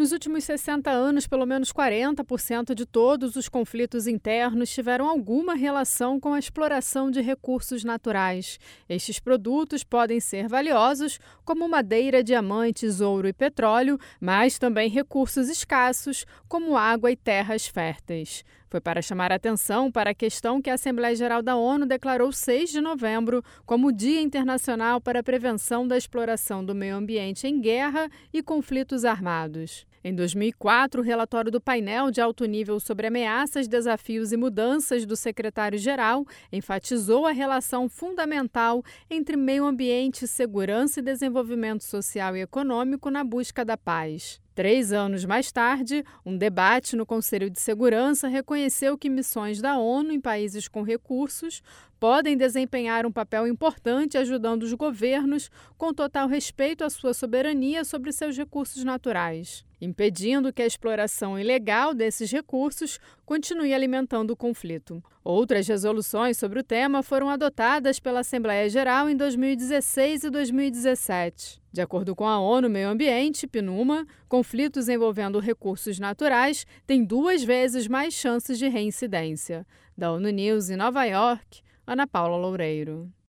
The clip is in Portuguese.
Nos últimos 60 anos, pelo menos 40% de todos os conflitos internos tiveram alguma relação com a exploração de recursos naturais. Estes produtos podem ser valiosos, como madeira, diamantes, ouro e petróleo, mas também recursos escassos, como água e terras férteis. Foi para chamar atenção para a questão que a Assembleia Geral da ONU declarou 6 de novembro como Dia Internacional para a Prevenção da Exploração do Meio Ambiente em Guerra e Conflitos Armados. Em 2004, o relatório do painel de alto nível sobre ameaças, desafios e mudanças do secretário-geral enfatizou a relação fundamental entre meio ambiente, segurança e desenvolvimento social e econômico na busca da paz. 3 anos mais tarde, um debate no Conselho de Segurança reconheceu que missões da ONU em países com recursos podem desempenhar um papel importante ajudando os governos com total respeito à sua soberania sobre seus recursos naturais, impedindo que a exploração ilegal desses recursos continue alimentando o conflito. Outras resoluções sobre o tema foram adotadas pela Assembleia Geral em 2016 e 2017. De acordo com a ONU Meio Ambiente, PNUMA, conflitos envolvendo recursos naturais têm 2 vezes mais chances de reincidência. Da ONU News em Nova York, Ana Paula Loureiro.